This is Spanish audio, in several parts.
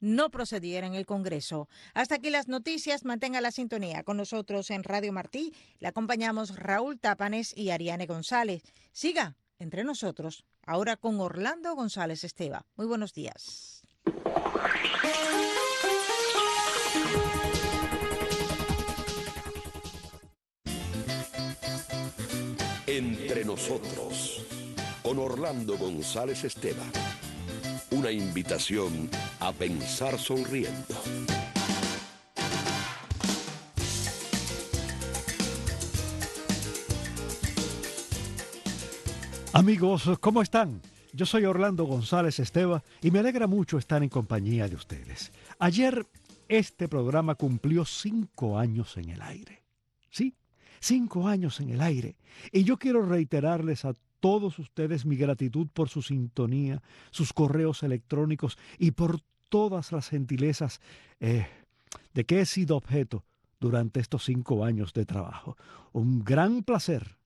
no procediera en el Congreso. Hasta aquí las noticias. Mantenga la sintonía con nosotros en Radio Martí. Le acompañamos Raúl Tápanes y Ariane González. Siga entre nosotros, ahora con Orlando González Esteva. Muy buenos días. Entre nosotros, con Orlando González Esteva. Una invitación a pensar sonriendo. Amigos, ¿cómo están? Yo soy Orlando González Esteva y me alegra mucho estar en compañía de ustedes. Ayer este programa cumplió 5 años en el aire. Sí, 5 años en el aire. Y yo quiero reiterarles a todos ustedes mi gratitud por su sintonía, sus correos electrónicos y por todas las gentilezas de que he sido objeto durante estos 5 años de trabajo. Un gran placer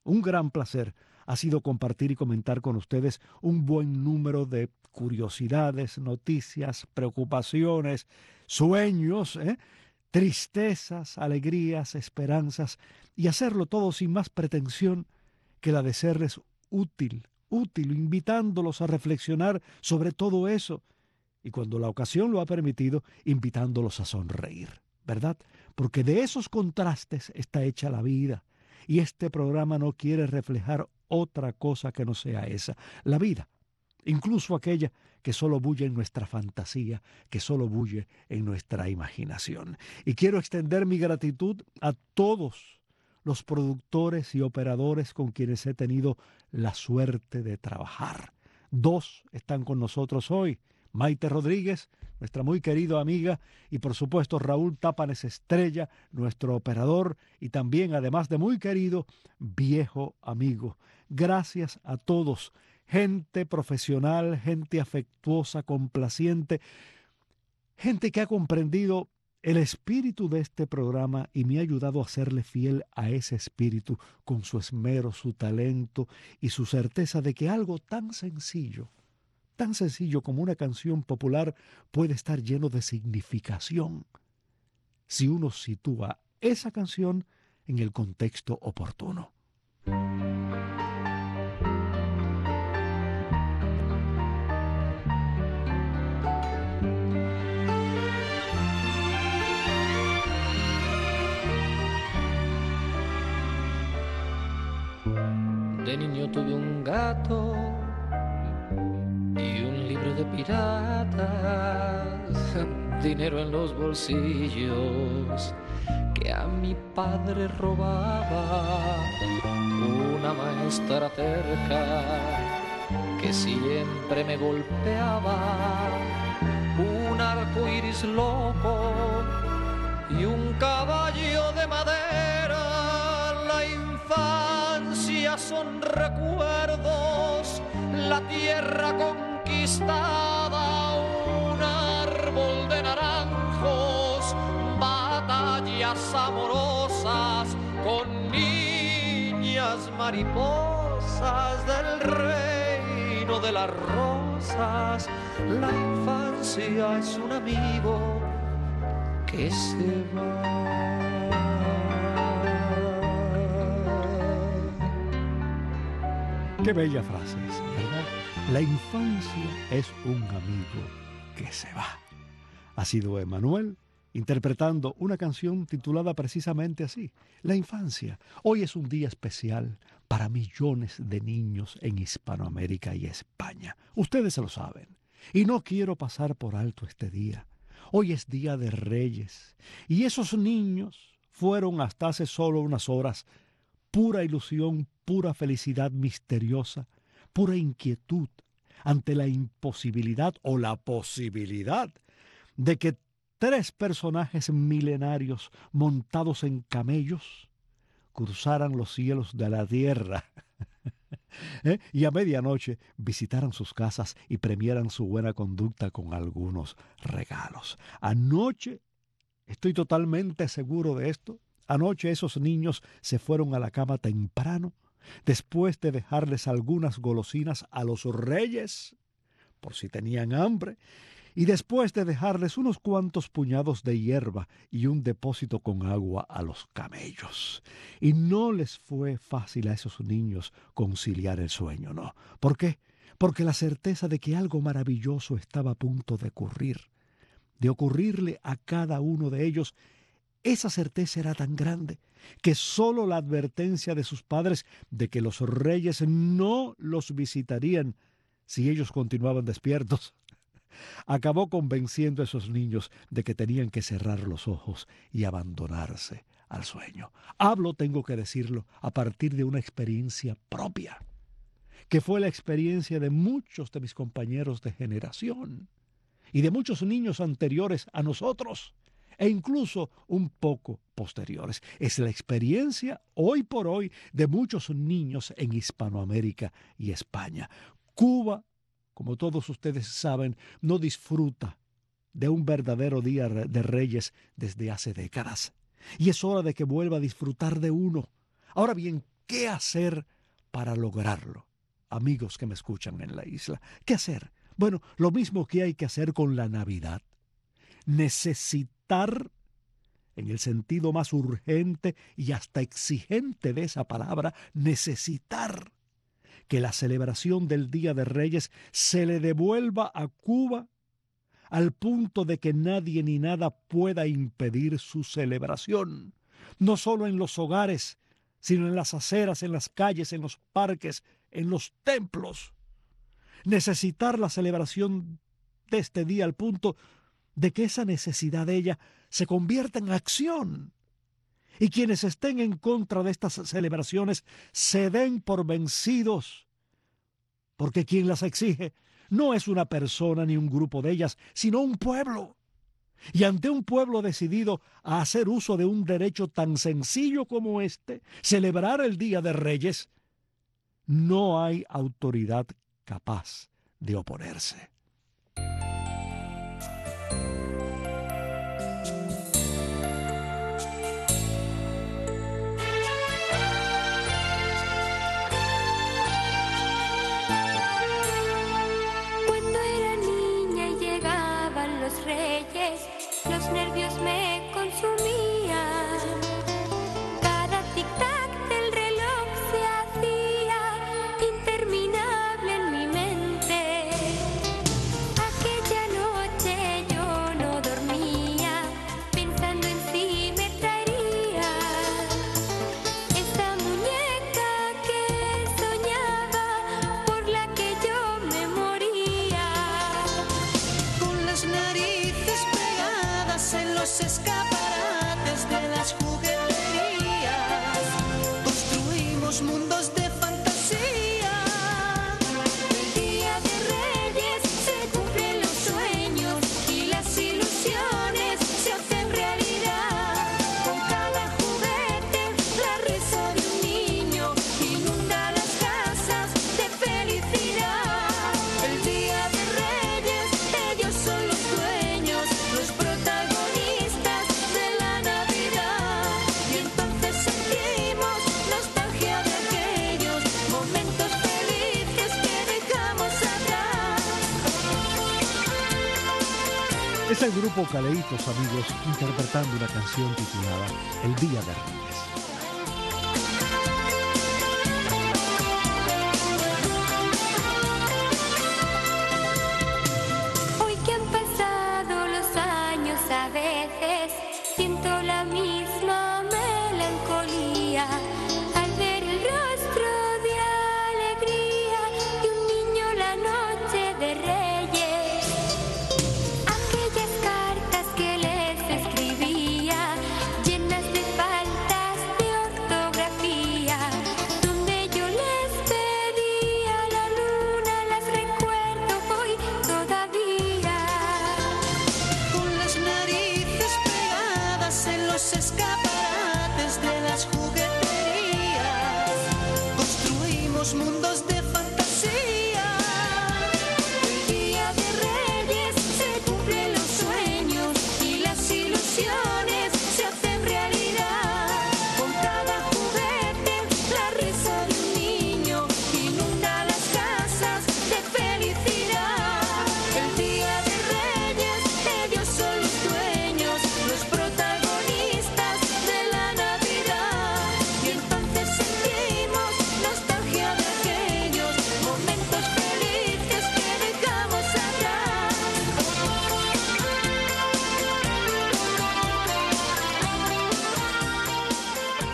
ha sido compartir y comentar con ustedes un buen número de curiosidades, noticias, preocupaciones, sueños, tristezas, alegrías, esperanzas, y hacerlo todo sin más pretensión que la de serles útil, invitándolos a reflexionar sobre todo eso, y cuando la ocasión lo ha permitido, invitándolos a sonreír, ¿verdad? Porque de esos contrastes está hecha la vida, y este programa no quiere reflejar otra cosa que no sea esa, la vida, incluso aquella que solo bulle en nuestra fantasía, que solo bulle en nuestra imaginación. Y quiero extender mi gratitud a todos los productores y operadores con quienes he tenido la suerte de trabajar. 2 están con nosotros hoy: Maite Rodríguez, nuestra muy querida amiga, y por supuesto Raúl Tápanes Estrella, nuestro operador, y también, además de muy querido, viejo amigo. Gracias a todos, gente profesional, gente afectuosa, complaciente, gente que ha comprendido el espíritu de este programa y me ha ayudado a serle fiel a ese espíritu con su esmero, su talento y su certeza de que algo tan sencillo como una canción popular puede estar lleno de significación si uno sitúa esa canción en el contexto oportuno. De niño tuve un gato y un libro de piratas, dinero en los bolsillos que a mi padre robaba, una maestra terca que siempre me golpeaba, un arco iris loco y un caballo de madera. La infancia son recuerdos, la tierra conquistada, un árbol de naranjos, batallas amorosas con niñas mariposas del reino de las rosas. La infancia es un amigo que se va. Qué bella frase esa, ¿verdad? La infancia es un amigo que se va. Ha sido Emanuel interpretando una canción titulada precisamente así, La infancia. Hoy es un día especial para millones de niños en Hispanoamérica y España. Ustedes lo saben. Y no quiero pasar por alto este día. Hoy es Día de Reyes. Y esos niños fueron hasta hace solo unas horas pura ilusión, pura felicidad misteriosa, pura inquietud ante la imposibilidad o la posibilidad de que 3 personajes milenarios montados en camellos cruzaran los cielos de la tierra y a medianoche visitaran sus casas y premiaran su buena conducta con algunos regalos. Anoche, estoy totalmente seguro de esto, anoche esos niños se fueron a la cama temprano, después de dejarles algunas golosinas a los reyes, por si tenían hambre, y después de dejarles unos cuantos puñados de hierba y un depósito con agua a los camellos. Y no les fue fácil a esos niños conciliar el sueño, ¿no? ¿Por qué? Porque la certeza de que algo maravilloso estaba a punto de ocurrirle a cada uno de ellos, esa certeza era tan grande que sólo la advertencia de sus padres de que los reyes no los visitarían si ellos continuaban despiertos acabó convenciendo a esos niños de que tenían que cerrar los ojos y abandonarse al sueño. Hablo, tengo que decirlo, a partir de una experiencia propia, que fue la experiencia de muchos de mis compañeros de generación y de muchos niños anteriores a nosotros, e incluso un poco posteriores. Es la experiencia hoy por hoy de muchos niños en Hispanoamérica y España. Cuba, como todos ustedes saben, no disfruta de un verdadero Día de Reyes desde hace décadas. Y es hora de que vuelva a disfrutar de uno. Ahora bien, ¿qué hacer para lograrlo? Amigos que me escuchan en la isla, ¿qué hacer? Bueno, lo mismo que hay que hacer con la Navidad. Necesitar, en el sentido más urgente y hasta exigente de esa palabra, necesitar que la celebración del Día de Reyes se le devuelva a Cuba al punto de que nadie ni nada pueda impedir su celebración, no solo en los hogares, sino en las aceras, en las calles, en los parques, en los templos. Necesitar la celebración de este día al punto de que esa necesidad de ella se convierta en acción. Y quienes estén en contra de estas celebraciones se den por vencidos, porque quien las exige no es una persona ni un grupo de ellas, sino un pueblo. Y ante un pueblo decidido a hacer uso de un derecho tan sencillo como este, celebrar el Día de Reyes, no hay autoridad capaz de oponerse. Los nervios me consumían. Cada tic-tac del reloj se hacía interminable en mi mente. Aquella noche yo no dormía, pensando en si me traería esa muñeca que soñaba, por la que yo me moría. Con las narices en los escaparates de las jugueterías construimos mundos de fantasía. El Día de Reyes se cumplen los sueños y las ilusiones se hacen realidad. Con cada juguete la risa de un niño inunda las casas de felicidad. El Día de Reyes, ellos son los dueños, los protagonistas de la Navidad. Y entonces sentimos nostalgia de aquellos momentos felices que dejamos atrás. Es el grupo Caleitos, amigos, interpretando una canción titulada El Día de Reyes. Hoy que han pasado los años, a veces siento la misma melancolía al ver el rostro de alegría de un niño la noche de Reyes. Aquellas cartas que les escribía, llenas de faltas de ortografía, donde yo les pedía a la luna, las recuerdo hoy todavía. Con las narices pegadas en los escaparates de las jugueterías construimos mundos de fantasía. El Día de Reyes se cumplen los sueños y las ilusiones se hacen realidad. Con cada juguete la risa de un niño inunda las casas de felicidad. El Día de Reyes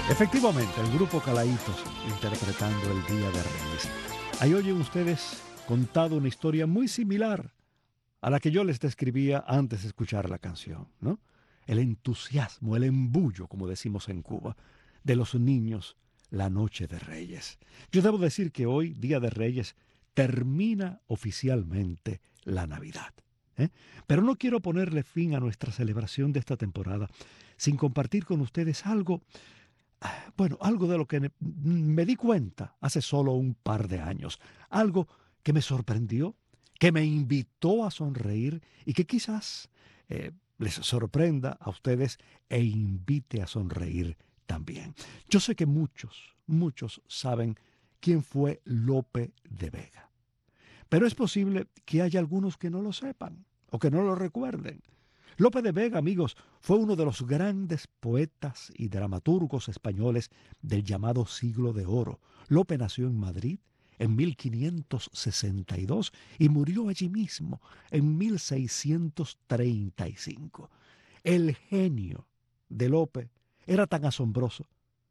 Efectivamente, el grupo Calaitos interpretando el Día de Reyes. Ahí oyen ustedes contado una historia muy similar a la que yo les describía antes de escuchar la canción, ¿no? El entusiasmo, el embullo, como decimos en Cuba, de los niños la noche de Reyes. Yo debo decir que hoy, Día de Reyes, termina oficialmente la Navidad, ¿eh? Pero no quiero ponerle fin a nuestra celebración de esta temporada sin compartir con ustedes algo de lo que me di cuenta hace solo un par de años, algo que me sorprendió, que me invitó a sonreír y que quizás les sorprenda a ustedes e invite a sonreír también. Yo sé que muchos saben quién fue Lope de Vega, pero es posible que haya algunos que no lo sepan o que no lo recuerden. Lope de Vega, amigos, fue uno de los grandes poetas y dramaturgos españoles del llamado Siglo de Oro. Lope nació en Madrid en 1562 y murió allí mismo en 1635. El genio de Lope era tan asombroso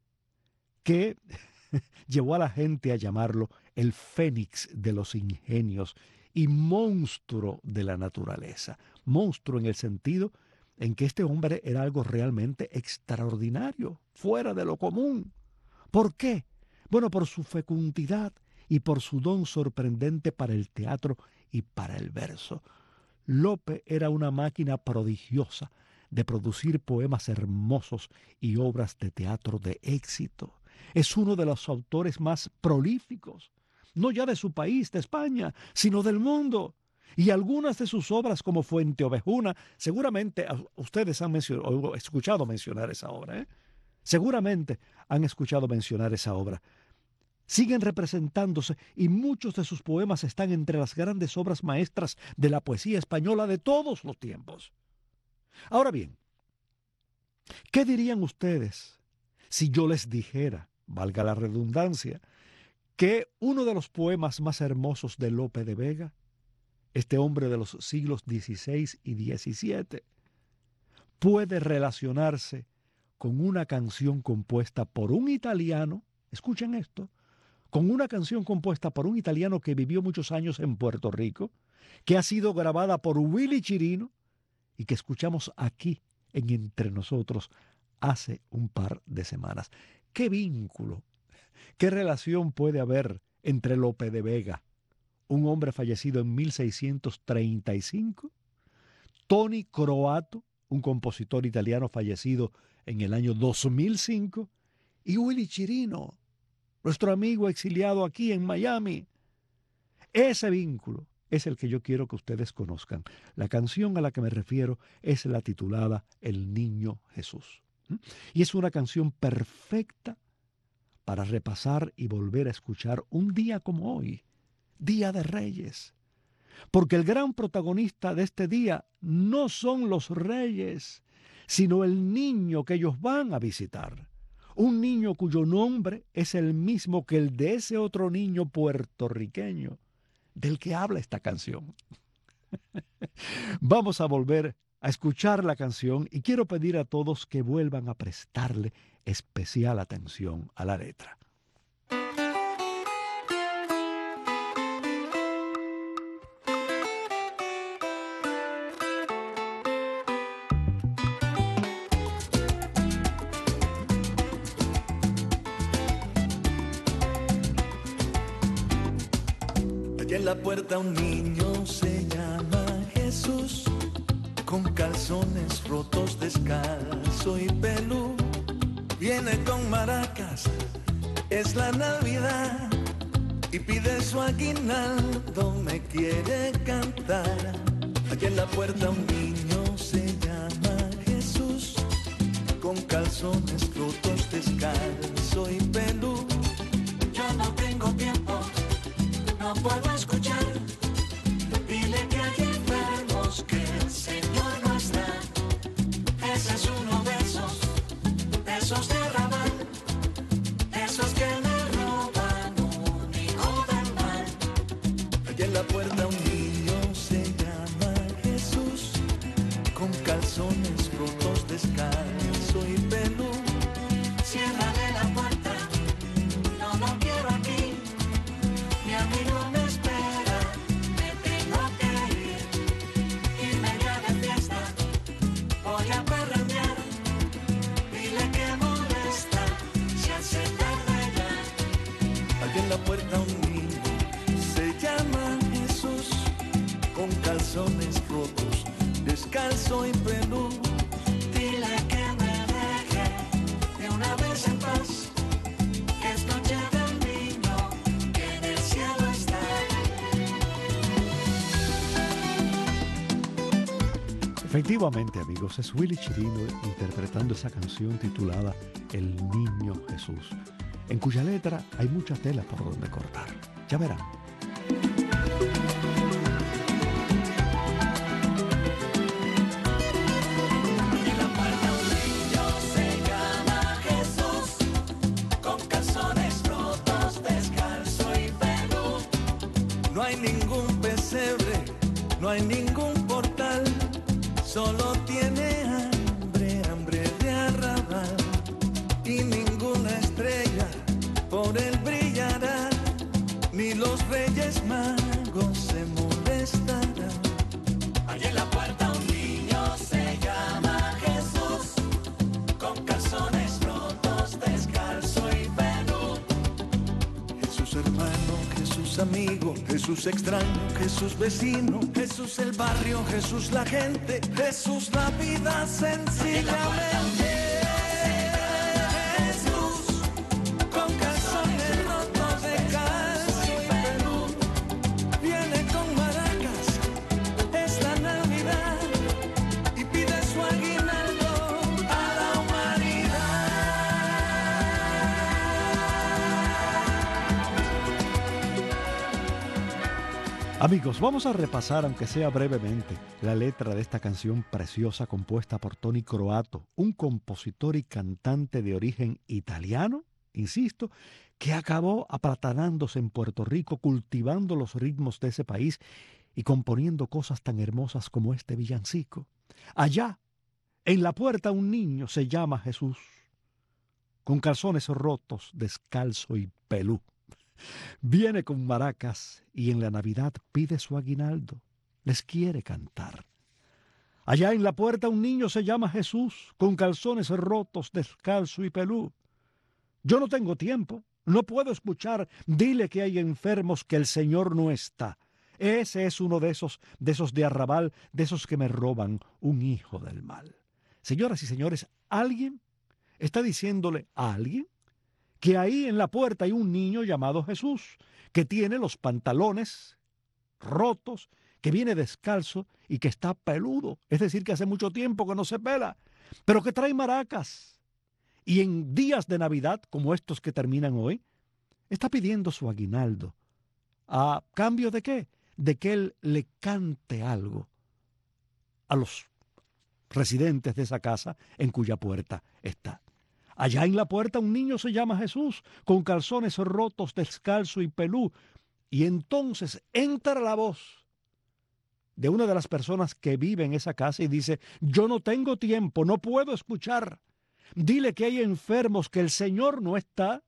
que llevó a la gente a llamarlo el Fénix de los ingenios y monstruo de la naturaleza. Monstruo en el sentido en que este hombre era algo realmente extraordinario, fuera de lo común. ¿Por qué? Bueno, por su fecundidad y por su don sorprendente para el teatro y para el verso. Lope era una máquina prodigiosa de producir poemas hermosos y obras de teatro de éxito. Es uno de los autores más prolíficos, no ya de su país, de España, sino del mundo. Y algunas de sus obras, como Fuente Ovejuna, seguramente ustedes han escuchado mencionar esa obra, ¿eh? Seguramente han escuchado mencionar esa obra. Siguen representándose y muchos de sus poemas están entre las grandes obras maestras de la poesía española de todos los tiempos. Ahora bien, ¿qué dirían ustedes si yo les dijera, valga la redundancia, que uno de los poemas más hermosos de Lope de Vega, este hombre de los siglos XVI y XVII, puede relacionarse con una canción compuesta por un italiano? Escuchen esto, con una canción compuesta por un italiano que vivió muchos años en Puerto Rico, que ha sido grabada por Willy Chirino y que escuchamos aquí en Entre Nosotros hace un par de semanas. ¿Qué vínculo, qué relación puede haber entre Lope de Vega, un hombre fallecido en 1635, Tony Croato, un compositor italiano fallecido en el año 2005, y Willy Chirino, nuestro amigo exiliado aquí en Miami? Ese vínculo es el que yo quiero que ustedes conozcan. La canción a la que me refiero es la titulada El Niño Jesús. Y es una canción perfecta para repasar y volver a escuchar un día como hoy, Día de Reyes. Porque el gran protagonista de este día no son los reyes, sino el niño que ellos van a visitar. Un niño cuyo nombre es el mismo que el de ese otro niño puertorriqueño del que habla esta canción. Vamos a volver a escuchar la canción y quiero pedir a todos que vuelvan a prestarle especial atención a la letra. En la puerta un niño se llama Jesús, con calzones rotos, descalzo y pelú. Viene con maracas, es la Navidad, y pide su aguinaldo, me quiere cantar. Allí en la puerta un niño se llama Jesús, con calzones rotos, descalzo y pelú. Yo no tengo tiempo, no puedo escuchar. Dile que hay enfermos, que el Señor no está. Ese es uno de esos de rabal, esos que me roban un hijo del mal. Allí en la puerta un niño se llama Jesús, con calzones rotos, descalzo y pelú. Ciérrale y pelú. Dile que me deje de una vez en paz, que es noche del niño que en el cielo está. Efectivamente, amigos, es Willy Chirino interpretando esa canción titulada El Niño Jesús, en cuya letra hay mucha tela por donde cortar. Ya verán. En la puerta un niño se llama Jesús, con calzones rotos, descalzo y pelú. No hay ningún pesebre, no hay ningún portal, solo tiene hambre, hambre de arrabal. Y ninguna estrella por él brillará, ni los reyes magos se molestarán. Allí en la puerta un niño se llama Jesús, con calzones rotos, descalzo y pelú. Jesús hermano, Jesús amigo, Jesús extraño, Jesús vecino, Jesús el barrio, Jesús la gente, Jesús la vida sencillamente. Jesús con calzones rotos, descalzo y pelú, viene con maracas, es la Navidad, y pide su aguinaldo a la humanidad. Amigos, vamos a repasar, aunque sea brevemente, la letra de esta canción preciosa compuesta por Tony Croato, un compositor y cantante de origen italiano, insisto, que acabó aplatanándose en Puerto Rico, cultivando los ritmos de ese país y componiendo cosas tan hermosas como este villancico. Allá, en la puerta, un niño se llama Jesús, con calzones rotos, descalzo y pelú. Viene con maracas y en la Navidad pide su aguinaldo. Les quiere cantar. Allá en la puerta un niño se llama Jesús, con calzones rotos, descalzo y pelú. Yo no tengo tiempo, no puedo escuchar. Dile que hay enfermos, que el Señor no está. Ese es uno de esos de arrabal, de esos que me roban, un hijo del mal. Señoras y señores, ¿alguien está diciéndole a alguien que ahí en la puerta hay un niño llamado Jesús, que tiene los pantalones rotos, que viene descalzo y que está peludo? Es decir, que hace mucho tiempo que no se pela, pero que trae maracas. Y en días de Navidad, como estos que terminan hoy, está pidiendo su aguinaldo. ¿A cambio de qué? De que él le cante algo a los residentes de esa casa en cuya puerta está. Allá en la puerta un niño se llama Jesús, con calzones rotos, descalzo y pelú. Y entonces entra la voz de una de las personas que vive en esa casa y dice: yo no tengo tiempo, no puedo escuchar. Dile que hay enfermos, que el Señor no está.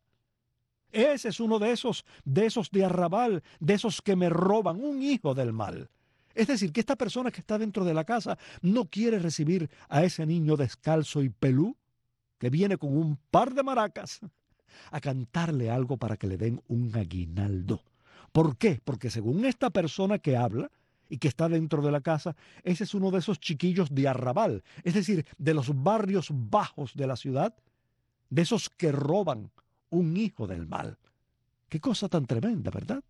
Ese es uno de esos de arrabal, de esos que me roban, un hijo del mal. Es decir, que esta persona que está dentro de la casa no quiere recibir a ese niño descalzo y pelú, que viene con un par de maracas, a cantarle algo para que le den un aguinaldo. ¿Por qué? Porque según esta persona que habla y que está dentro de la casa, ese es uno de esos chiquillos de arrabal, es decir, de los barrios bajos de la ciudad, de esos que roban, un hijo del mal. Qué cosa tan tremenda, ¿verdad?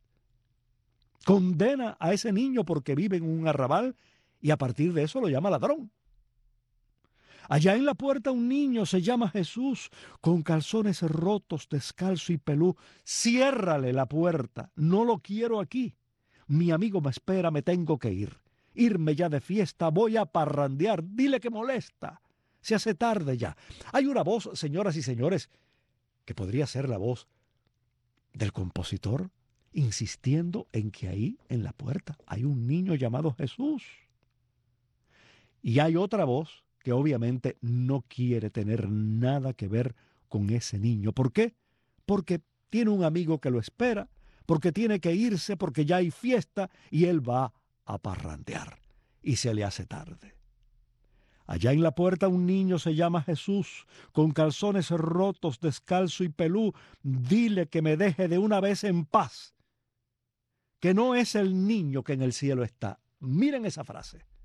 Condena a ese niño porque vive en un arrabal y a partir de eso lo llama ladrón. Allá en la puerta un niño se llama Jesús, con calzones rotos, descalzo y pelú. Ciérrale la puerta, no lo quiero aquí. Mi amigo me espera, me tengo que ir. Irme ya de fiesta, voy a parrandear, dile que molesta. Se hace tarde ya. Hay una voz, señoras y señores, que podría ser la voz del compositor, insistiendo en que ahí en la puerta hay un niño llamado Jesús. Y hay otra voz que obviamente no quiere tener nada que ver con ese niño. ¿Por qué? Porque tiene un amigo que lo espera, porque tiene que irse, porque ya hay fiesta y él va a parrandear y se le hace tarde. Allá en la puerta un niño se llama Jesús, con calzones rotos, descalzo y pelú. Dile que me deje de una vez en paz, que no es el niño que en el cielo está. Miren esa frase.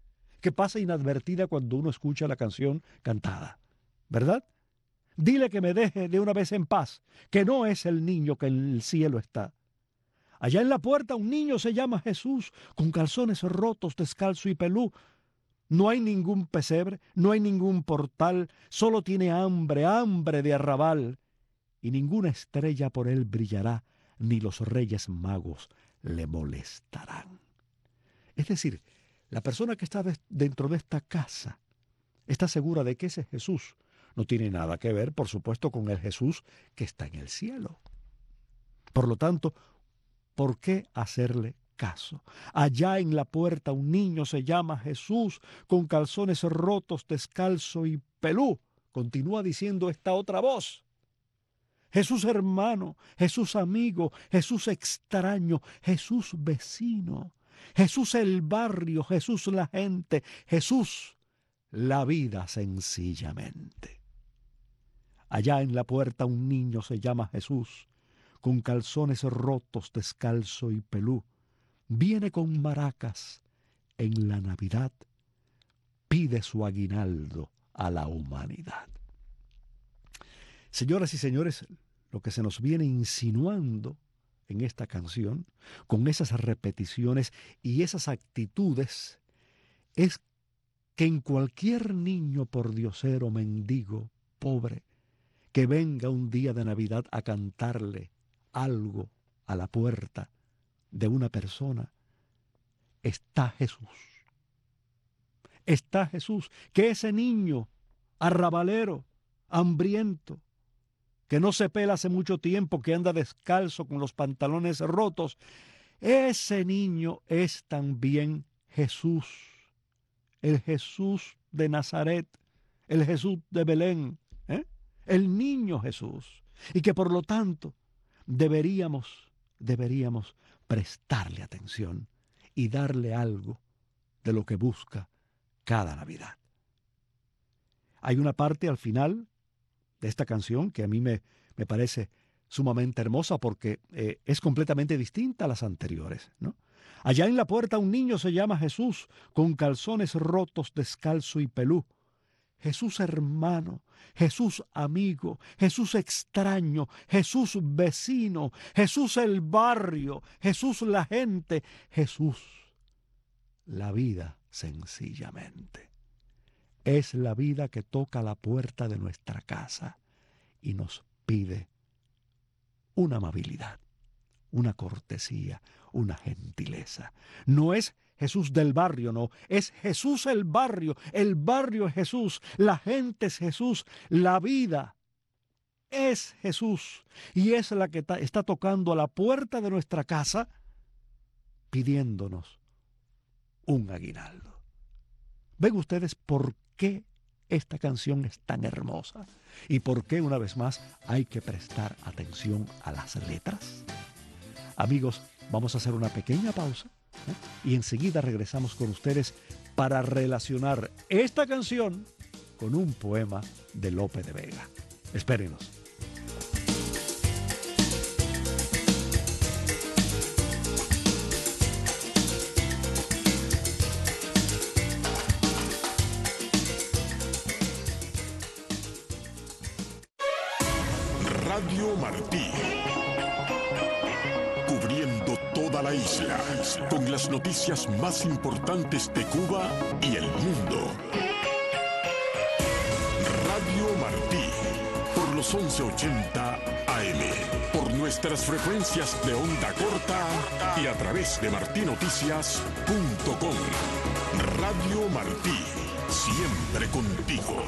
que pasa inadvertida cuando uno escucha la canción cantada, ¿verdad? Dile que me deje de una vez en paz, que no es el niño que en el cielo está. Allá en la puerta un niño se llama Jesús, con calzones rotos, descalzo y pelú. No hay ningún pesebre, no hay ningún portal, solo tiene hambre, hambre de arrabal. Y ninguna estrella por él brillará, ni los reyes magos le molestarán. Es decir, la persona que está dentro de esta casa está segura de que ese Jesús no tiene nada que ver, por supuesto, con el Jesús que está en el cielo. Por lo tanto, ¿por qué hacerle caso? Allá en la puerta un niño se llama Jesús, con calzones rotos, descalzo y pelú. Continúa diciendo esta otra voz. Jesús hermano, Jesús amigo, Jesús extraño, Jesús vecino, Jesús el barrio, Jesús la gente, Jesús la vida sencillamente. Allá en la puerta un niño se llama Jesús, con calzones rotos, descalzo y pelú. Viene con maracas en la Navidad, pide su aguinaldo a la humanidad. Señoras y señores, lo que se nos viene insinuando en esta canción, con esas repeticiones y esas actitudes, es que en cualquier niño pordiosero, mendigo, pobre, que venga un día de Navidad a cantarle algo a la puerta de una persona, está Jesús. Está Jesús, que ese niño arrabalero, hambriento, que no se pela hace mucho tiempo, que anda descalzo con los pantalones rotos, ese niño es también Jesús, el Jesús de Nazaret, el Jesús de Belén, el niño Jesús, y que por lo tanto deberíamos prestarle atención y darle algo de lo que busca cada Navidad. Hay una parte al final de esta canción que a mí me parece sumamente hermosa porque es completamente distinta a las anteriores, ¿no? Allá en la puerta un niño se llama Jesús, con calzones rotos, descalzo y pelú. Jesús hermano, Jesús amigo, Jesús extraño, Jesús vecino, Jesús el barrio, Jesús la gente, Jesús la vida sencillamente. Es la vida que toca la puerta de nuestra casa y nos pide una amabilidad, una cortesía, una gentileza. No es Jesús del barrio, no, es Jesús el barrio es Jesús, la gente es Jesús, la vida es Jesús y es la que está tocando a la puerta de nuestra casa pidiéndonos un aguinaldo. ¿Ven ustedes por qué esta canción es tan hermosa? ¿Y por qué, una vez más, hay que prestar atención a las letras? Amigos, vamos a hacer una pequeña pausa, y enseguida regresamos con ustedes para relacionar esta canción con un poema de Lope de Vega. Espérenos. Radio Martí, cubriendo toda la isla con las noticias más importantes de Cuba y el mundo. Radio Martí, por los 1180 AM, por nuestras frecuencias de onda corta y a través de martinoticias.com. Radio Martí, siempre contigo.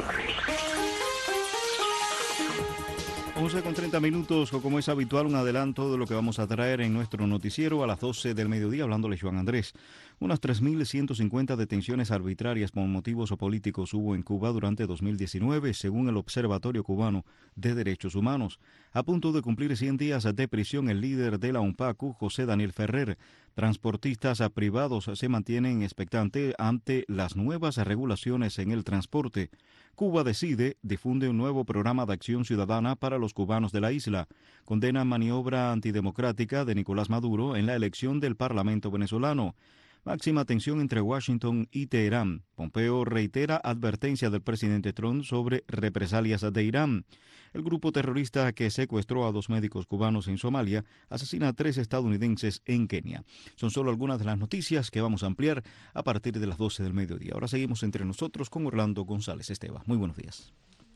11:30, como es habitual, un adelanto de lo que vamos a traer en nuestro noticiero a las 12 del mediodía, hablándole Juan Andrés. Unas 3.150 detenciones arbitrarias por motivos políticos hubo en Cuba durante 2019, según el Observatorio Cubano de Derechos Humanos. A punto de cumplir 100 días de prisión, el líder de la UNPACU, José Daniel Ferrer. Transportistas privados se mantienen expectantes ante las nuevas regulaciones en el transporte. Cuba Decide difunde un nuevo programa de acción ciudadana para los cubanos de la isla. Condena maniobra antidemocrática de Nicolás Maduro en la elección del Parlamento venezolano. Máxima tensión entre Washington y Teherán. Pompeo reitera advertencia del presidente Trump sobre represalias de Irán. El grupo terrorista que secuestró a 2 médicos cubanos en Somalia asesina a 3 estadounidenses en Kenia. Son solo algunas de las noticias que vamos a ampliar a partir de las 12 del mediodía. Ahora seguimos entre nosotros con Orlando González Esteva. Muy buenos días.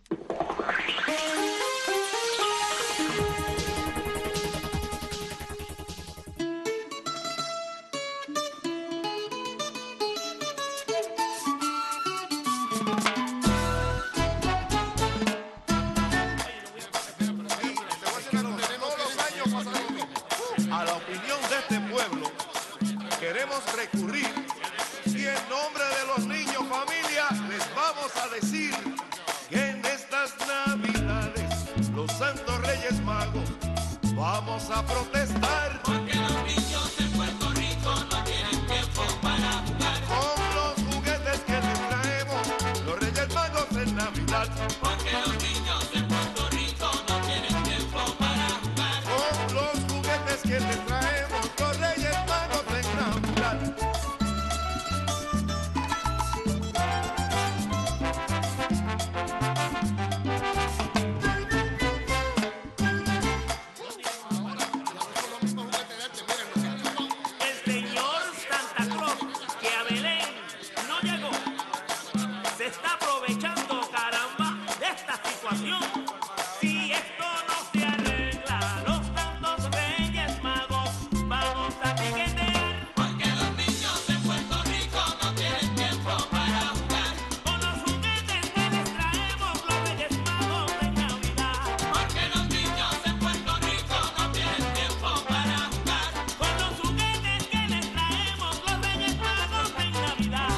A la opinión de este pueblo queremos recurrir y en nombre de los niños, familia, les vamos a decir que en estas Navidades los Santos Reyes Magos vamos a protestar porque los niños de Puerto Rico no tienen tiempo para jugar con los juguetes que les traemos los Reyes Magos en Navidad. Porque los niños de Puerto Rico no tienen tiempo para jugar con los juguetes que les traemos los Reyes Magos en Navidad. el señor Santa Claus que a Belén no llegó se está aprovechando, caramba, de esta situación. Si esto no se arregla, los Santos Reyes Magos vamos a piquetear Porque los niños de Puerto Rico no tienen tiempo para jugar. con los juguetes que les traemos los Reyes Magos en Navidad. Porque los niños de Puerto Rico no tienen tiempo para jugar. Con los juguetes que les traemos los Reyes Magos en Navidad.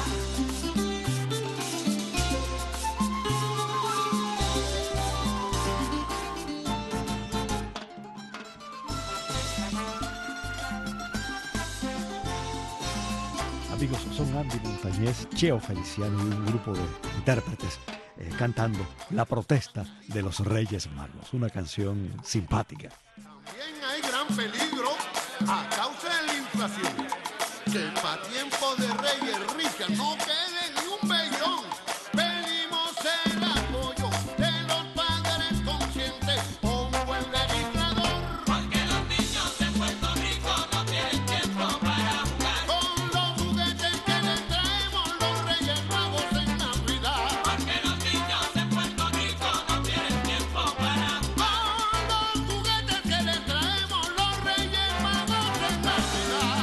Amigos, son Andy Montañez, Cheo Feliciano y un grupo de intérpretes cantando La protesta de los Reyes Magos, una canción simpática. También hay gran peligro a causa de la inflación. Que para tiempo de Reyes Rica no quede ni un vellón. Pedimos el apoyo de los padres conscientes o un buen legislador. Porque los niños de Puerto Rico no tienen tiempo para jugar. Con los juguetes que les traemos los Reyes Magos en Navidad. Porque los niños de Puerto Rico no tienen tiempo para jugar. Con los juguetes que les traemos los Reyes Magos en Navidad.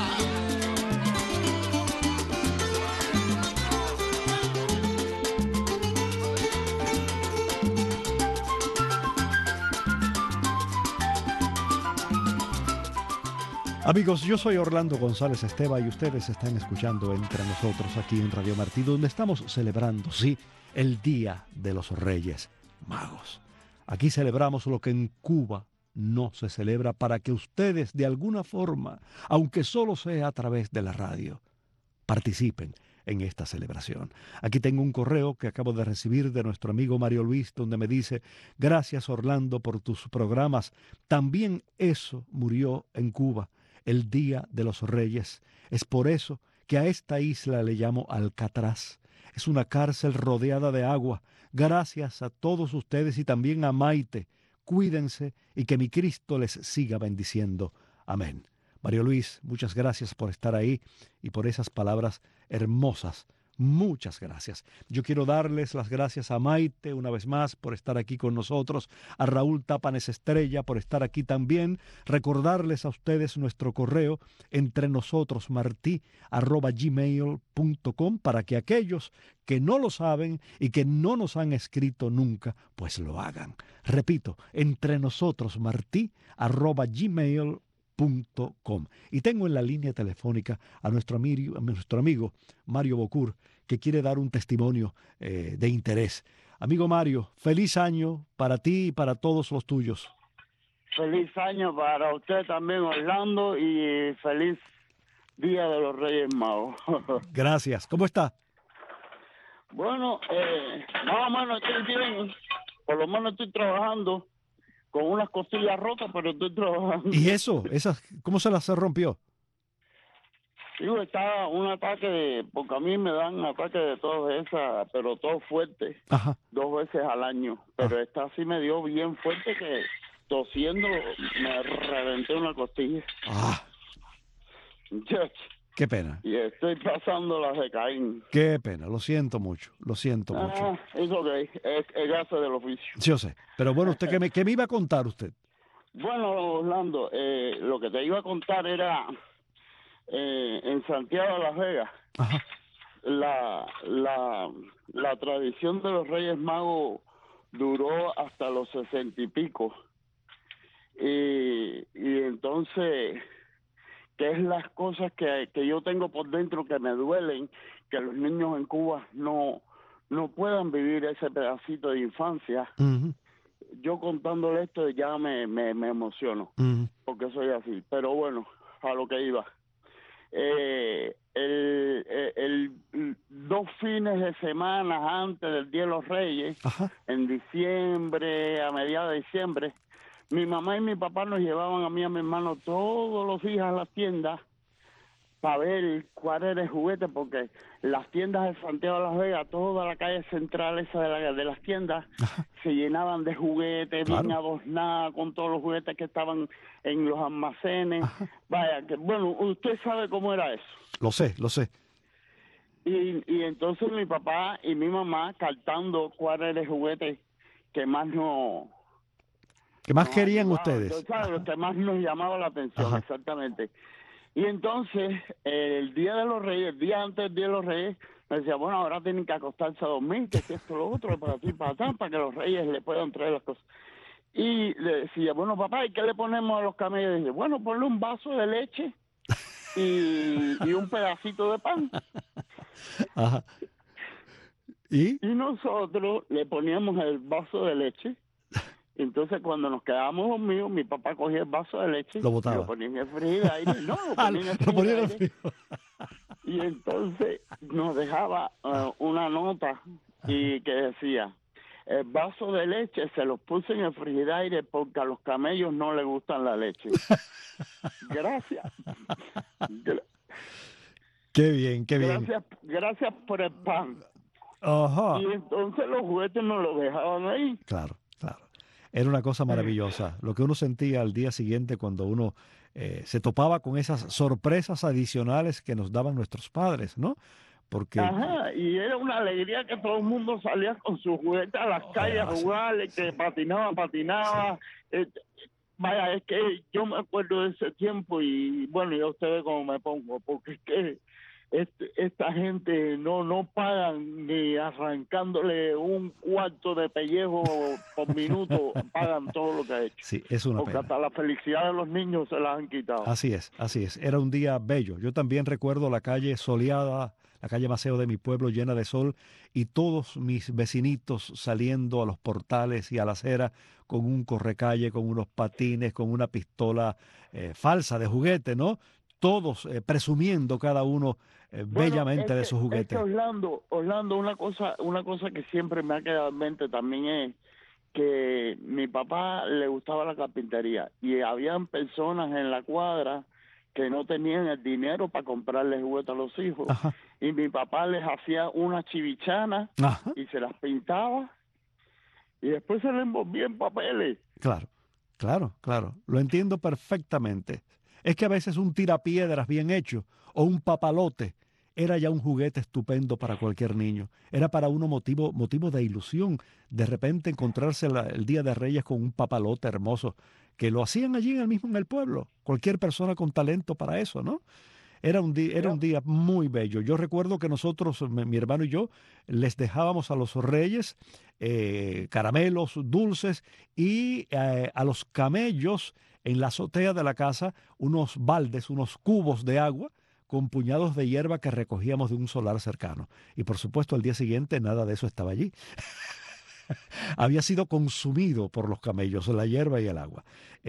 Amigos, yo soy Orlando González Esteva y ustedes están escuchando Entre Nosotros aquí en Radio Martí, donde estamos celebrando, sí, el Día de los Reyes Magos. Aquí celebramos lo que en Cuba no se celebra para que ustedes de alguna forma, aunque solo sea a través de la radio, participen en esta celebración. Aquí tengo un correo que acabo de recibir de nuestro amigo Mario Luis, donde me dice: gracias Orlando por tus programas. También eso murió en Cuba, el Día de los Reyes. Es por eso que a esta isla le llamo Alcatraz. Es una cárcel rodeada de agua. Gracias a todos ustedes y también a Maite. Cuídense y que mi Cristo les siga bendiciendo. Amén. Mario Luis, muchas gracias por estar ahí y por esas palabras hermosas. Muchas gracias. Yo quiero darles las gracias a Maite una vez más por estar aquí con nosotros, a Raúl Tápanes Estrella por estar aquí también, recordarles a ustedes nuestro correo entrenosotros@gmail.com para que aquellos que no lo saben y que no nos han escrito nunca, pues lo hagan. Repito, entrenosotros@gmail.com. Y tengo en la línea telefónica a nuestro amigo Mario Bocur, que quiere dar un testimonio de interés. Amigo Mario, feliz año para ti y para todos los tuyos. Feliz año para usted también, Orlando, y feliz Día de los Reyes Magos. Gracias. ¿Cómo está? Bueno, más o menos estoy bien. Por lo menos estoy trabajando con unas cosillas rotas, pero estoy trabajando. ¿Y eso? ¿Cómo se las rompió? Digo, está un ataque, porque a mí me dan ataques de todas esas, pero todo fuerte, Ajá. 2 veces al año. Pero esta sí me dio bien fuerte que tosiendo me reventé una costilla. Ah, Muchacho, qué pena. y estoy pasando las de Caín. Qué pena. Lo siento mucho. Lo siento mucho. Es ok, es gasto del oficio. Sí, yo sé. Pero bueno, usted, ¿qué me iba a contar usted? Bueno, Orlando, lo que te iba a contar era en Santiago de Las Vegas, Ajá. la tradición de los Reyes Magos duró hasta los 60 y pico. Y entonces, ¿qué es las cosas que yo tengo por dentro que me duelen? Que los niños en Cuba no puedan vivir ese pedacito de infancia. Ujú, Yo contándole esto ya me emociono, ujú. porque soy así. Pero bueno, a lo que iba. El 2 fines de semana antes del Día de los Reyes, Ajá. en diciembre, a mediados de diciembre, mi mamá y mi papá nos llevaban a mí y a mi hermano todos los días a las tiendas para ver cuál era el juguete, porque las tiendas de Santiago de Las Vegas, toda la calle central esa de las tiendas, se llenaban de juguetes, Claro. bien adornadas con todos los juguetes que estaban en los almacenes. Vaya, que bueno, usted sabe cómo era eso. Lo sé, lo sé. Y entonces mi papá y mi mamá cartando cuál era el juguete que más ¿Qué más nos querían ayudaba, ustedes? ¿sabes? Lo que más nos llamaba la atención, Ajá. exactamente. Y entonces, el Día de los Reyes, el día antes del Día de los Reyes, me decía, bueno, ahora tienen que acostarse a dormir, que si esto, lo otro, para aquí, para atrás, para que los Reyes le puedan traer las cosas. Y le decía, bueno, papá, ¿y qué le ponemos a los camellos? Y dice, bueno, ponle un vaso de leche y un pedacito de pan. Ajá. ¿Y? Y nosotros le poníamos el vaso de leche. Entonces, cuando nos quedábamos dormidos, mi papá cogía el vaso de leche, Lo botaba. lo ponía en el frigidaire. No, lo Ah, ponía en el lo ponía en el frigidaire. Y entonces nos dejaba una nota y que decía, el vaso de leche se los puse en el frigidaire porque a los camellos no les gustan la leche. Gracias. Qué bien, qué bien. Gracias por el pan. Ajá. Y entonces los juguetes nos los dejaban ahí. Claro, claro. Era una cosa maravillosa. Lo que uno sentía al día siguiente cuando uno se topaba con esas sorpresas adicionales que nos daban nuestros padres, ¿no? Porque Ajá, y era una alegría que todo el mundo salía con sus juguetes a las calles a jugar, el que patinaba. Vaya, es que yo me acuerdo de ese tiempo y bueno, ya ustedes cómo me pongo, porque es que esta gente no pagan ni arrancándole un cuarto de pellejo por minuto, pagan todo lo que ha hecho. sí, es una Porque pena. hasta la felicidad de los niños se las han quitado. Así es, así es. Era un día bello. Yo también recuerdo la calle soleada, la calle Maceo de mi pueblo llena de sol y todos mis vecinitos saliendo a los portales y a la acera con un correcalle, con unos patines, con una pistola falsa de juguete, ¿no? Todos presumiendo cada uno bellamente de su juguete. Es que Orlando, una cosa que siempre me ha quedado en mente también es que mi papá le gustaba la carpintería y habían personas en la cuadra que no tenían el dinero para comprarle juguetes a los hijos. Ajá. Y mi papá les hacía una chivichana Ajá. y se las pintaba y después se le envolvía en papeles. Claro, claro, claro. Lo entiendo perfectamente. Es que a veces un tirapiedras bien hecho o un papalote era ya un juguete estupendo para cualquier niño. Era para uno motivo de ilusión. De repente encontrarse el Día de Reyes con un papalote hermoso, que lo hacían allí en el pueblo. Cualquier persona con talento para eso, ¿no? Era un día muy bello. Yo recuerdo que nosotros, mi hermano y yo, les dejábamos a los reyes caramelos, dulces y a los camellos en la azotea de la casa unos baldes, unos cubos de agua con puñados de hierba que recogíamos de un solar cercano. Y por supuesto al día siguiente nada de eso estaba allí. Había sido consumido por los camellos, la hierba y el agua.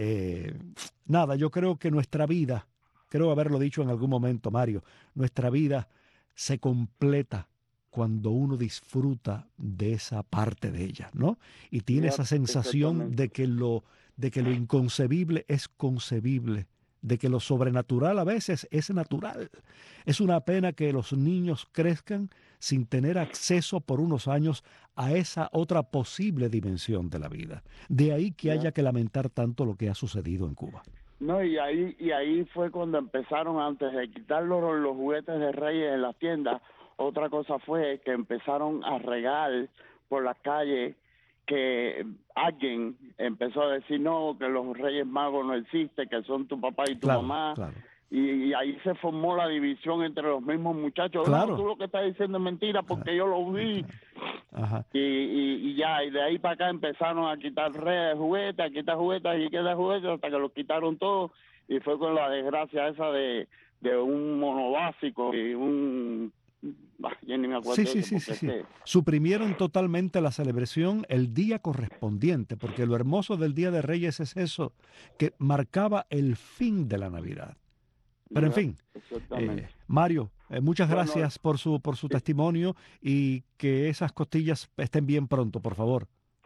Nada, yo creo que nuestra vida, creo haberlo dicho en algún momento, Mario, nuestra vida se completa cuando uno disfruta de esa parte de ella, ¿no? Y tiene esa sensación de que lo inconcebible es concebible de que lo sobrenatural a veces es natural. Es una pena que los niños crezcan sin tener acceso por unos años a esa otra posible dimensión de la vida. De ahí que haya que lamentar tanto lo que ha sucedido en Cuba. No, y ahí fue cuando empezaron, antes de quitar los juguetes de Reyes en las tiendas, otra cosa fue que empezaron a regar por las calles, que alguien empezó a decir no, que los Reyes Magos no existen, que son tu papá y tu mamá. Claro. Y ahí se formó la división entre los mismos muchachos. Claro. No, tú lo que estás diciendo es mentira porque yo lo vi. Ajá. Y de ahí para acá empezaron a quitar juguetes, a quitar juguetes y quitar juguetes hasta que los quitaron todos. Y fue con la desgracia esa de un monobásico y un... ya ni me acuerdo. Sí. Suprimieron totalmente la celebración el día correspondiente, porque lo hermoso del Día de Reyes es eso, que marcaba el fin de la Navidad. Pero en fin, Mario, muchas gracias por su testimonio y que esas costillas estén bien pronto, por favor.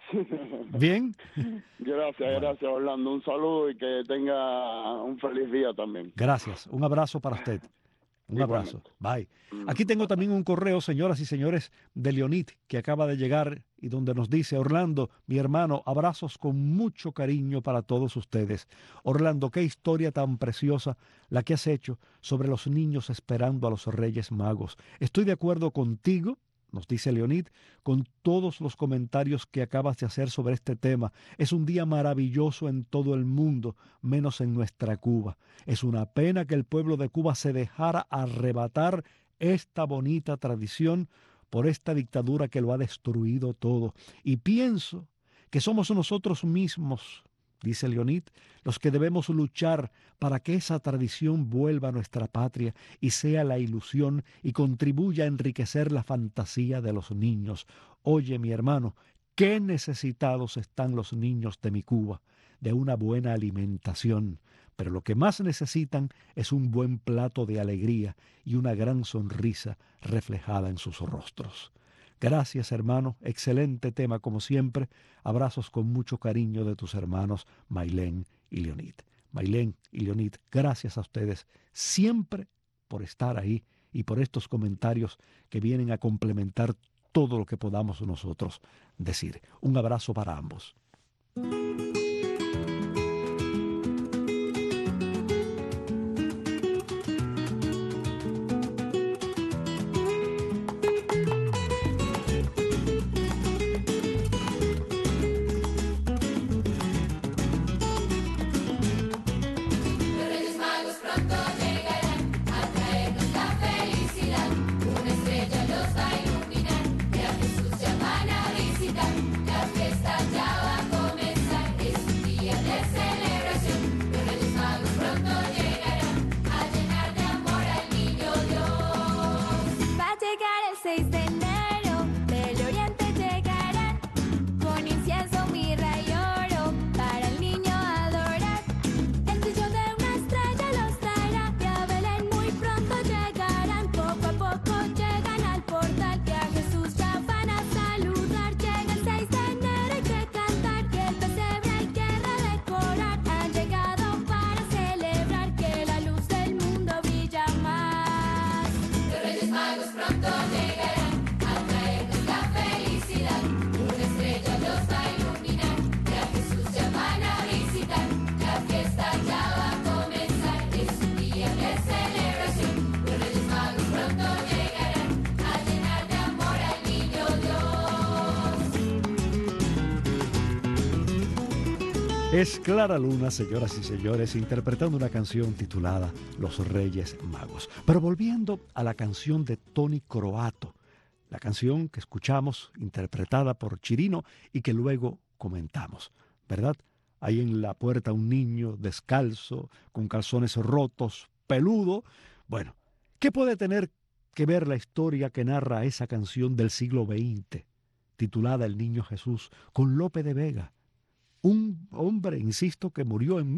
¿Bien? Gracias, Orlando. Un saludo y que tenga un feliz día también. Gracias. Un abrazo para usted. Un abrazo. Bye. Aquí tengo también un correo, señoras y señores, de Leonid, que acaba de llegar y donde nos dice: Orlando, mi hermano, abrazos con mucho cariño para todos ustedes. Orlando, qué historia tan preciosa la que has hecho sobre los niños esperando a los Reyes Magos. Estoy de acuerdo contigo, nos dice Leonid, con todos los comentarios que acabas de hacer sobre este tema. Es un día maravilloso en todo el mundo, menos en nuestra Cuba. Es una pena que el pueblo de Cuba se dejara arrebatar esta bonita tradición por esta dictadura que lo ha destruido todo. Y pienso que somos nosotros mismos, dice Leonid, los que debemos luchar para que esa tradición vuelva a nuestra patria y sea la ilusión y contribuya a enriquecer la fantasía de los niños. Oye, mi hermano, qué necesitados están los niños de mi Cuba de una buena alimentación, pero lo que más necesitan es un buen plato de alegría y una gran sonrisa reflejada en sus rostros. Gracias, hermano. Excelente tema, como siempre. Abrazos con mucho cariño de tus hermanos Maylén y Leonid. Maylén y Leonid, gracias a ustedes siempre por estar ahí y por estos comentarios que vienen a complementar todo lo que podamos nosotros decir. Un abrazo para ambos. Es Clara Luna, señoras y señores, interpretando una canción titulada Los Reyes Magos. Pero volviendo a la canción de Tony Croato, la canción que escuchamos interpretada por Chirino y que luego comentamos, ¿verdad? Ahí en la puerta un niño descalzo, con calzones rotos, peludo. Bueno, ¿qué puede tener que ver la historia que narra esa canción del siglo XX, titulada El Niño Jesús, con Lope de Vega? Un hombre, insisto, que murió en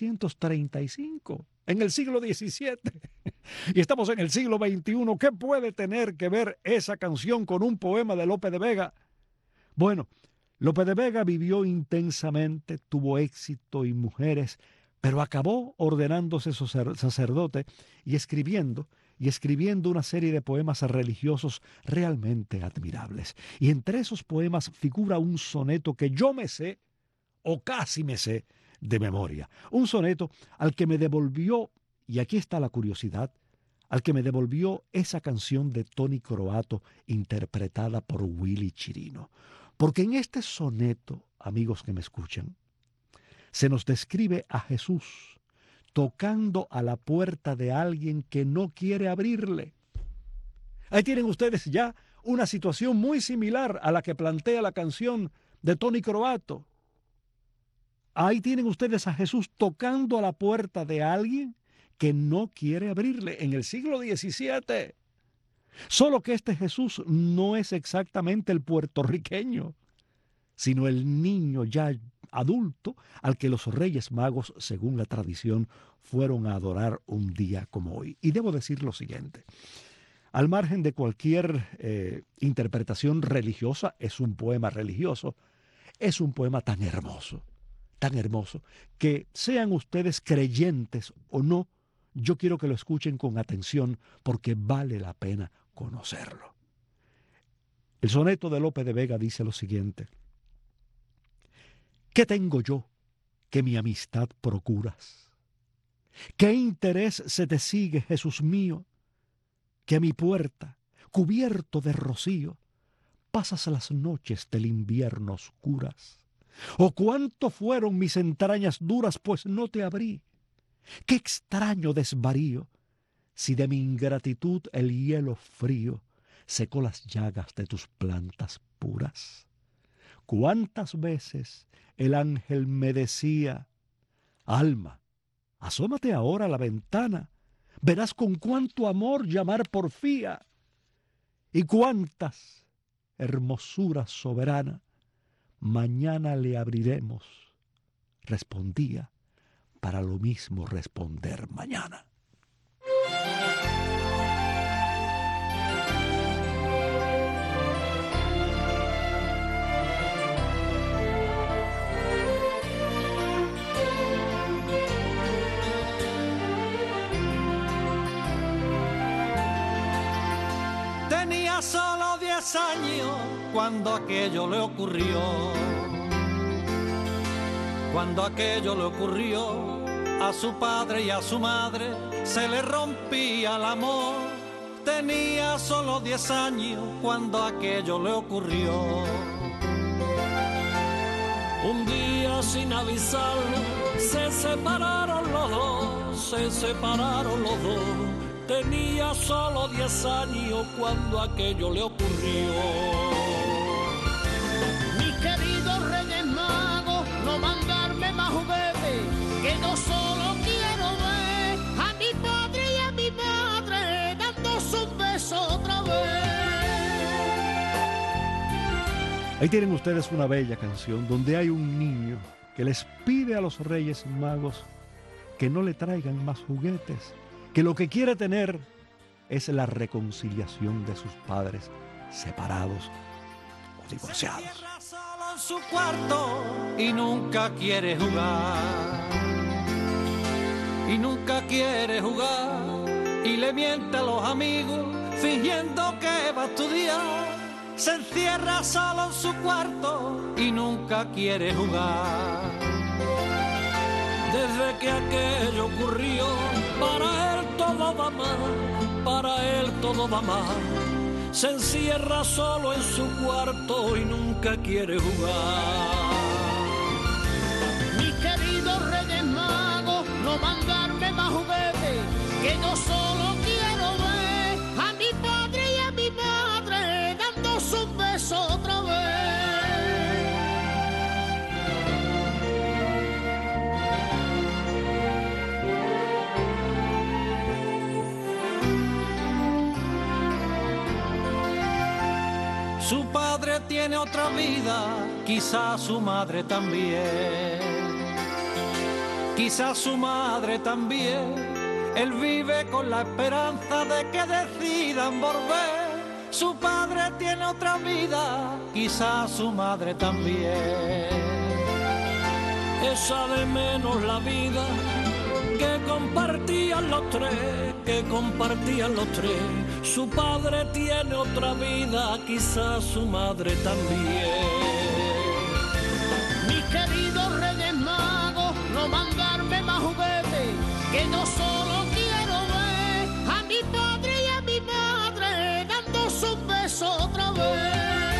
1635, en el siglo XVII. Y estamos en el siglo XXI. ¿Qué puede tener que ver esa canción con un poema de Lope de Vega? Bueno, Lope de Vega vivió intensamente, tuvo éxito y mujeres, pero acabó ordenándose sacerdote y escribiendo una serie de poemas religiosos realmente admirables. Y entre esos poemas figura un soneto que yo me sé, o casi me sé, de memoria. Un soneto al que me devolvió, y aquí está la curiosidad, al que me devolvió esa canción de Tony Croato interpretada por Willy Chirino. Porque en este soneto, amigos que me escuchan, se nos describe a Jesús tocando a la puerta de alguien que no quiere abrirle. Ahí tienen ustedes ya una situación muy similar a la que plantea la canción de Tony Croato. Ahí tienen ustedes a Jesús tocando a la puerta de alguien que no quiere abrirle en el siglo XVII. Solo que este Jesús no es exactamente el puertorriqueño, sino el niño ya adulto al que los Reyes Magos, según la tradición, fueron a adorar un día como hoy. Y debo decir lo siguiente: al margen de cualquier interpretación religiosa, es un poema religioso, es un poema tan hermoso, que sean ustedes creyentes o no, yo quiero que lo escuchen con atención porque vale la pena conocerlo. El soneto de Lope de Vega dice lo siguiente: ¿qué tengo yo que mi amistad procuras? ¿Qué interés se te sigue, Jesús mío, que a mi puerta, cubierto de rocío, pasas las noches del invierno oscuras? ¿O cuánto fueron mis entrañas duras, pues no te abrí? ¡Qué extraño desvarío! Si de mi ingratitud el hielo frío secó las llagas de tus plantas puras. ¿Cuántas veces el ángel me decía: alma, asómate ahora a la ventana, verás con cuánto amor llamar porfía? Y cuántas, hermosura soberana, mañana le abriremos, respondía, para lo mismo responder mañana. Tenía solo 10 años cuando aquello le ocurrió. Cuando aquello le ocurrió a su padre y a su madre, se le rompía el amor. Tenía solo 10 años cuando aquello le ocurrió. Un día sin avisarlo, se separaron los dos, Tenía solo 10 años cuando aquello le ocurrió. Mis queridos Reyes Magos, no mandarme más juguetes, que yo solo quiero ver a mi padre y a mi madre dándose un beso otra vez. Ahí tienen ustedes una bella canción donde hay un niño que les pide a los Reyes Magos que no le traigan más juguetes, que lo que quiere tener es la reconciliación de sus padres separados o divorciados. Se encierra solo en su cuarto y nunca quiere jugar. Y nunca quiere jugar y le miente a los amigos fingiendo que va a estudiar. Se encierra solo en su cuarto y nunca quiere jugar. Desde que aquello ocurrió, para él todo va mal, para él todo va mal. Se encierra solo en su cuarto y nunca quiere jugar. Mis queridos Reyes Magos, no mandarme más juguetes, que yo solo quiero ver a mi padre y a mi madre dándose un beso otra vez. Su padre tiene otra vida, quizás su madre también. Quizás su madre también. Él vive con la esperanza de que decidan volver. Su padre tiene otra vida, quizás su madre también. esa de menos la vida que compartían los tres, que compartían los tres. Su padre tiene otra vida, quizás su madre también. Mis queridos Reyes Magos, no mandarme más juguetes, que yo solo quiero ver a mi padre y a mi madre dando sus besos otra vez.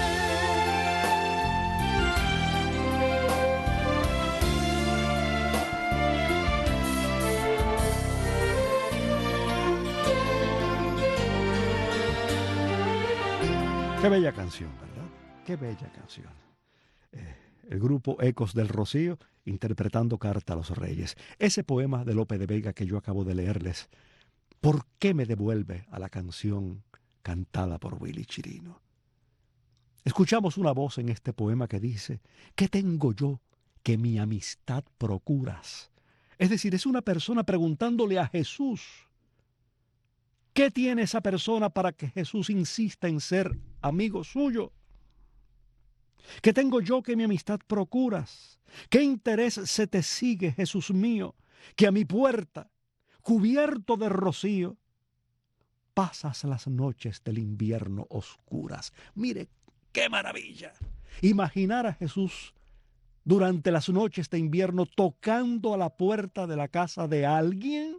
Qué bella canción, ¿verdad? Qué bella canción. El grupo Ecos del Rocío interpretando Carta a los Reyes. Ese poema de Lope de Vega que yo acabo de leerles, ¿por qué me devuelve a la canción cantada por Willy Chirino? Escuchamos una voz en este poema que dice: ¿qué tengo yo que mi amistad procuras? Es decir, es una persona preguntándole a Jesús, ¿qué tiene esa persona para que Jesús insista en ser amigo suyo? ¿Qué tengo yo que mi amistad procuras? ¿Qué interés se te sigue, Jesús mío, que a mi puerta, cubierto de rocío, pasas las noches del invierno oscuras? Mire, qué maravilla. Imaginar a Jesús durante las noches de invierno tocando a la puerta de la casa de alguien,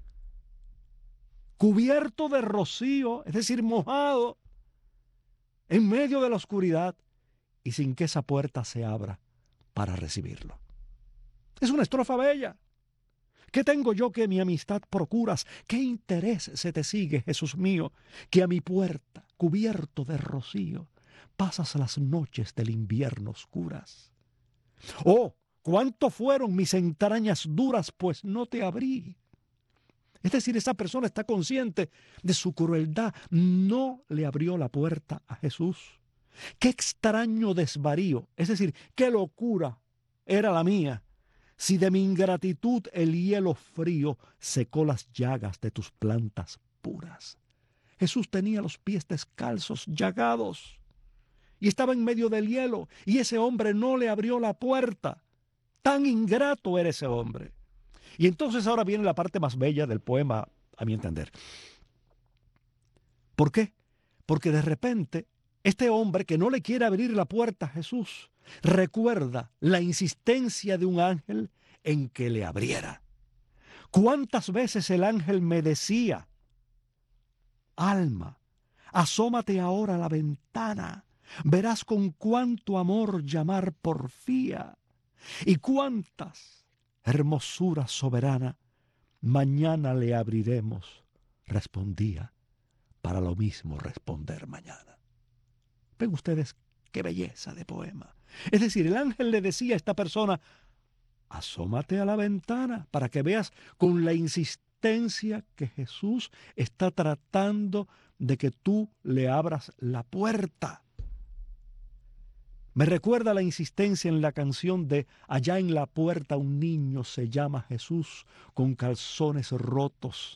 cubierto de rocío, es decir, mojado, en medio de la oscuridad y sin que esa puerta se abra para recibirlo. Es una estrofa bella. ¿Qué tengo yo que mi amistad procuras? ¿Qué interés se te sigue, Jesús mío, que a mi puerta, cubierto de rocío, pasas las noches del invierno oscuras? Oh, cuánto fueron mis entrañas duras, pues no te abrí. Es decir, esa persona está consciente de su crueldad. No le abrió la puerta a Jesús. Qué extraño desvarío, es decir, qué locura era la mía, si de mi ingratitud el hielo frío secó las llagas de tus plantas puras. Jesús tenía los pies descalzos, llagados, y estaba en medio del hielo, y ese hombre no le abrió la puerta. Tan ingrato era ese hombre. Y entonces ahora viene la parte más bella del poema, a mi entender. ¿Por qué? Porque de repente este hombre que no le quiere abrir la puerta a Jesús recuerda la insistencia de un ángel en que le abriera. ¿Cuántas veces el ángel me decía: alma, asómate ahora a la ventana, verás con cuánto amor llamar porfía? Y cuántas, hermosura soberana, mañana le abriremos, respondía, para lo mismo responder mañana. Ven ustedes qué belleza de poema. Es decir, el ángel le decía a esta persona: asómate a la ventana para que veas con la insistencia que Jesús está tratando de que tú le abras la puerta. Me recuerda la insistencia en la canción de Allá en la puerta un niño se llama Jesús con calzones rotos.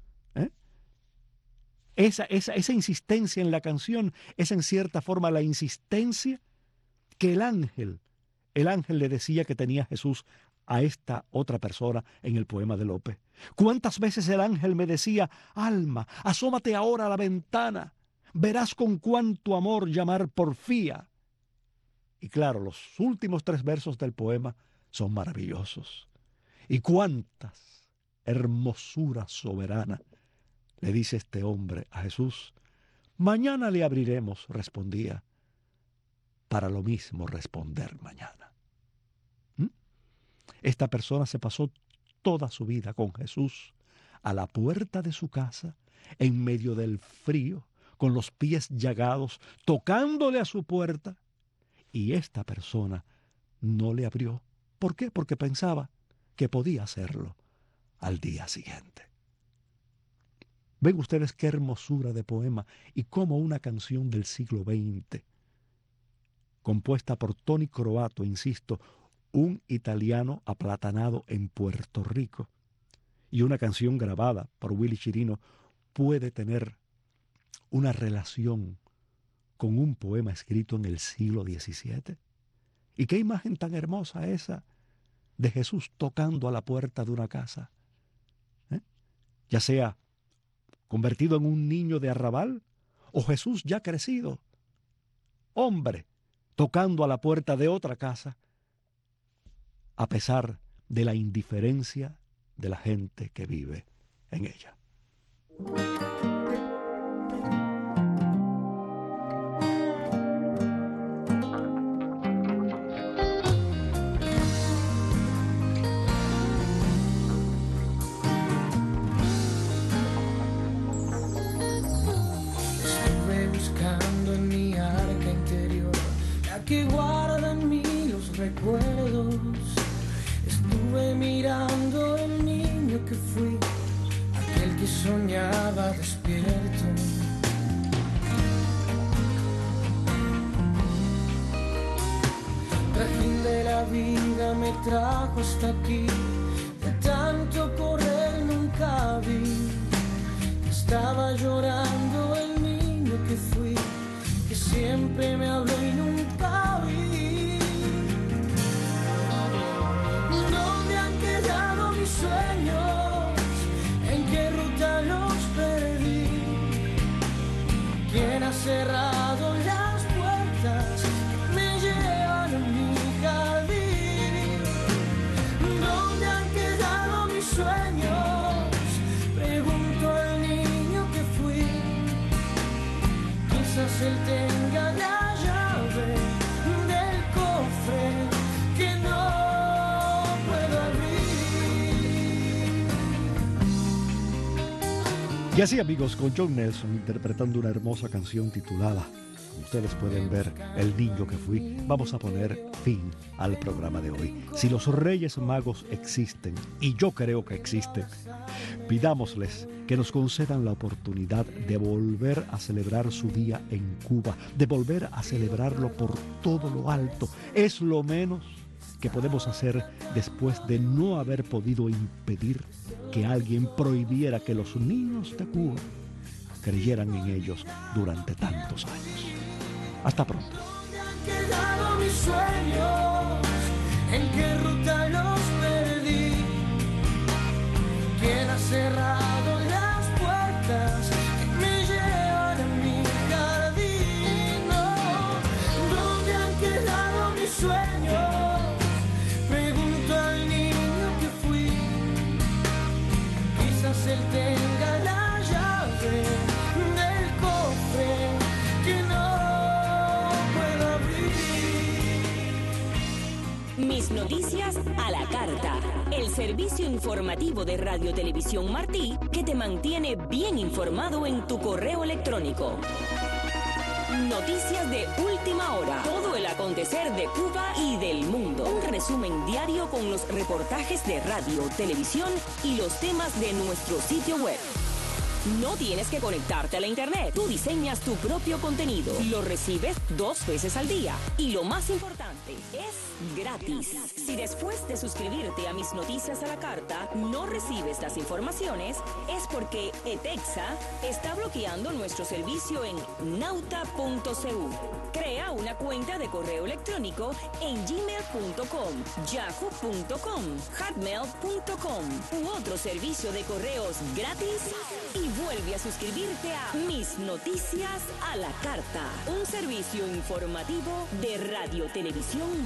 Esa insistencia en la canción es en cierta forma la insistencia que el ángel le decía que tenía Jesús a esta otra persona en el poema de Lope. ¿Cuántas veces el ángel me decía: alma, asómate ahora a la ventana, verás con cuánto amor llamar porfía? Y claro, los últimos 3 versos del poema son maravillosos. Y cuántas hermosura soberana, le dice este hombre a Jesús. Mañana le abriremos, respondía, para lo mismo responder mañana. Esta persona se pasó toda su vida con Jesús a la puerta de su casa, en medio del frío, con los pies llagados, tocándole a su puerta, y esta persona no le abrió. ¿Por qué? Porque pensaba que podía hacerlo al día siguiente. Ven ustedes qué hermosura de poema y cómo una canción del siglo XX, compuesta por Tony Croato, insisto, un italiano aplatanado en Puerto Rico, y una canción grabada por Willy Chirino, puede tener una relación con un poema escrito en el siglo XVII. ¿Y qué imagen tan hermosa esa de Jesús tocando a la puerta de una casa? Ya sea convertido en un niño de arrabal o Jesús ya crecido, hombre, tocando a la puerta de otra casa, a pesar de la indiferencia de la gente que vive en ella. Estuve buscando en mi arca interior la que guarda en mí los recuerdos. Estuve mirando el niño que fui, aquel que soñaba despierto. Trajín de la vida me trajo hasta aquí, de tanto correr nunca vi. Estaba llorando el niño que fui, que siempre me habló y nunca vi. ¿Dónde han quedado mis sueños? ¿En qué ruta los perdí? ¿Quién ha cerrado las puertas que me llevan a mi jardín? ¿Dónde han quedado mis sueños? Pregunto al niño que fui. Quizás él tenga la llave del cofre que no puedo abrir. Y así, amigos, con John Nelson interpretando una hermosa canción titulada, como ustedes pueden ver, El niño que fui, vamos a poner fin al programa de hoy. Si los Reyes Magos existen, y yo creo que existen, pidámosles que nos concedan la oportunidad de volver a celebrar su día en Cuba, de volver a celebrarlo por todo lo alto. Es lo menos que podemos hacer después de no haber podido impedir que alguien prohibiera que los niños de Cuba creyeran en ellos durante tantos años. Hasta pronto. ¿Dónde han quedado mis sueños? ¿En qué ruta los perdí? ¿Quién ha cerrado las puertas que me llevan a mi jardín? No. ¿Dónde han quedado mis sueños? Pregunto al niño que fui. Quizás él tenga la llave del cofre que no puedo abrir. Mis noticias a la carta. El servicio informativo de Radio Televisión Martí que te mantiene bien informado en tu correo electrónico. Noticias de última hora. Todo el acontecer de Cuba y del mundo. Un resumen diario con los reportajes de radio, televisión y los temas de nuestro sitio web. No tienes que conectarte a la internet. Tú diseñas tu propio contenido. Lo recibes 2 veces al día. Y lo más importante, es gratis. Si después de suscribirte a Mis Noticias a la Carta no recibes las informaciones, es porque ETEXA está bloqueando nuestro servicio en nauta.cu. Crea una cuenta de correo electrónico en gmail.com, yahoo.com, hotmail.com u otro servicio de correos gratis y vuelve a suscribirte a Mis Noticias a la Carta, un servicio informativo de Radio Televisión